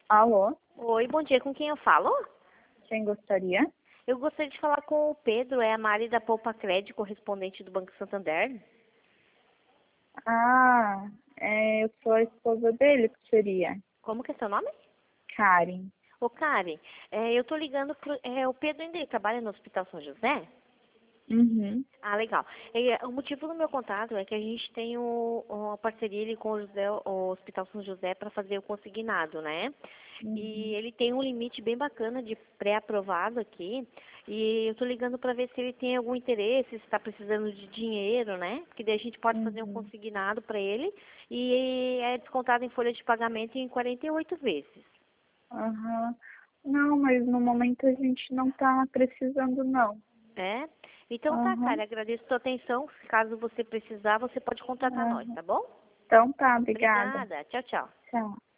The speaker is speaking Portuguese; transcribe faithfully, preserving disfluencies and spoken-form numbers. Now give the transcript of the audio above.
Alô, Oi, bom dia. Com quem eu falo? quem gostaria? Eu gostaria de falar com o Pedro, é a Mari da Poupa Crédito, correspondente do Banco Santander. Ah, é, eu sou a esposa dele, que seria Como que é seu nome? Karen. Ô, Karen, é, eu tô ligando pro... É, o Pedro ainda trabalha no Hospital São José? Uhum, Ah, legal. E, é, o motivo do meu contato é que a gente tem o- uma parceria ali com o, José- o Hospital São José para fazer o consignado, né? E uhum, ele tem um limite bem bacana de pré-aprovado aqui. E eu tô ligando para ver se ele tem algum interesse, se está precisando de dinheiro, né? Porque daí a gente pode fazer um uhum, consignado para ele e é descontado em folha de pagamento em quarenta e oito vezes. aham. Não, mas no momento a gente não tá precisando, não. É? Então tá, Aham, cara, agradeço a sua atenção. Caso você precisar, você pode contatar nós, aham. tá bom? Então tá, obrigada. Obrigada. Tchau, tchau. Tchau.